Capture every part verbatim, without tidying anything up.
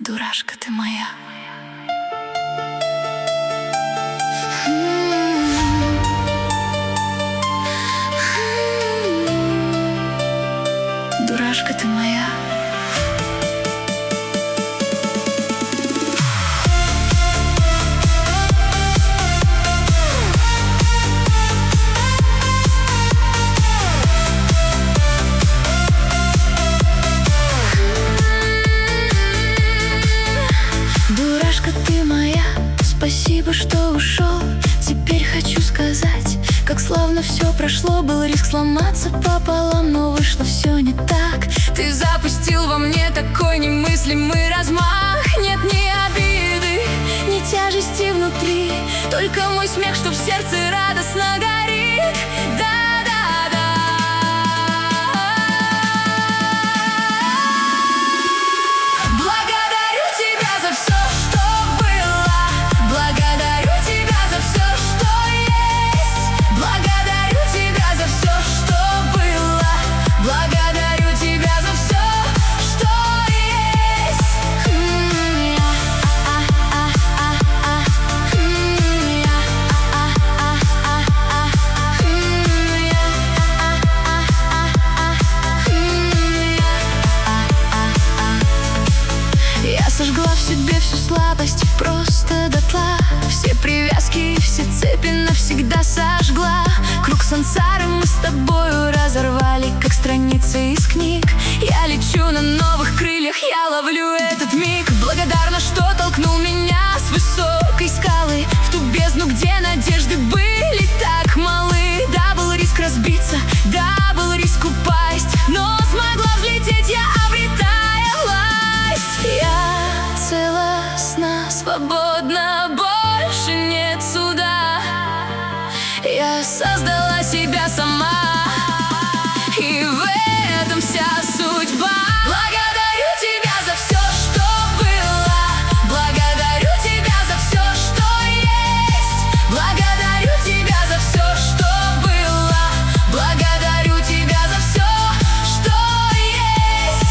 Дурашка ты моя. Дурашка ты моя. Дурашка ты моя, спасибо, что ушел. Теперь хочу сказать, как славно все прошло. Был риск сломаться пополам, но вышло все не так. Ты запустил во мне такой немыслимый размах. Нет ни обиды, ни тяжести внутри, только мой смех, что в сердце радостно горит. Да-да-да. Благодарю тебя за все, что было. Благодарю тебя за все, что есть. Благодарю тебя за все, что было. Благодарю тебя за все, что есть. Я сожгла в себе всю слабость просто дотла. Все привязки и все цепи навсегда сожгла. Круг сансары мы с тобою разорвали, как страницы из книг. Я лечу на новых крыльях, я ловлю этот миг. Благодарна, что толкнул меня с высокой скалы в ту бездну, где надежды были так малы. Да, был риск разбиться, да, был риск упасть, но смогла взлететь я, обретая власть. Я целостна, свободна, больше нет суда. Я создала себя сама, и в этом вся судьба. Благодарю тебя за все, что было. Благодарю тебя за все, что есть. Благодарю тебя за все, что было. Благодарю тебя за все, что есть.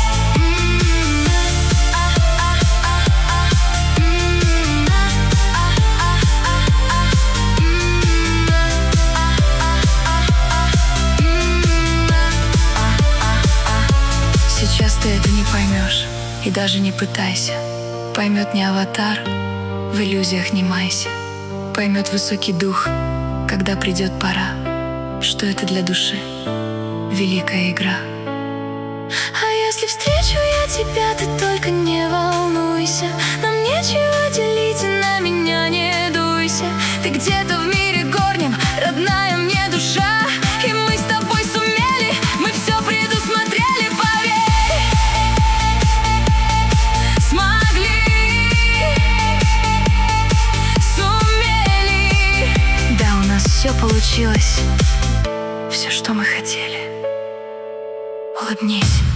Сейчас ты это не поймешь, и даже не пытайся. Поймет не аватар, в иллюзиях не майся. Поймет высокий дух, когда придет пора, что это для души великая игра. А если встречу я тебя, ты только не волнуйся. Нам нечего делить, и на меня не дуйся. Ты где-то в мире горнем, родная мне душа, и мы с тобой сумели, мы все предусмотрели, поверь. Смогли, сумели. Да, у нас все получилось, все, что мы хотели. Улыбнись.